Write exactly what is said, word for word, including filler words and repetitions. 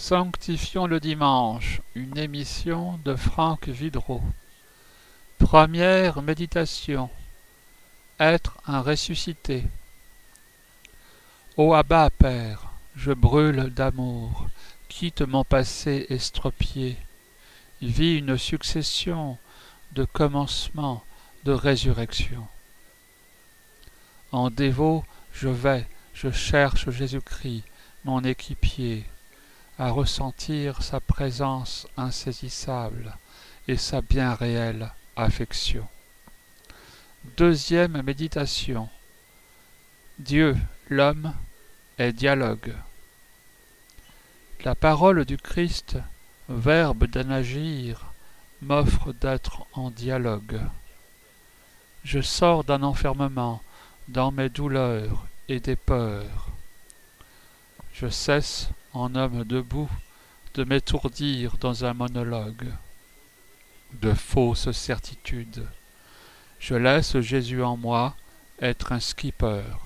Sanctifions le dimanche, une émission de Franck Vidreau. Première méditation. Être un ressuscité. Ô Abba, Père, je brûle d'amour, quitte mon passé estropié, vis une succession de commencements, de résurrection. En dévot, je vais, je cherche Jésus-Christ, mon équipier, à ressentir sa présence insaisissable et sa bien réelle affection. Deuxième méditation. Dieu, l'homme, est dialogue. La parole du Christ, verbe d'un agir, m'offre d'être en dialogue. Je sors d'un enfermement, dans mes douleurs et des peurs. Je cesse, en homme debout, de m'étourdir dans un monologue de fausses certitudes. Je laisse Jésus en moi être un skipper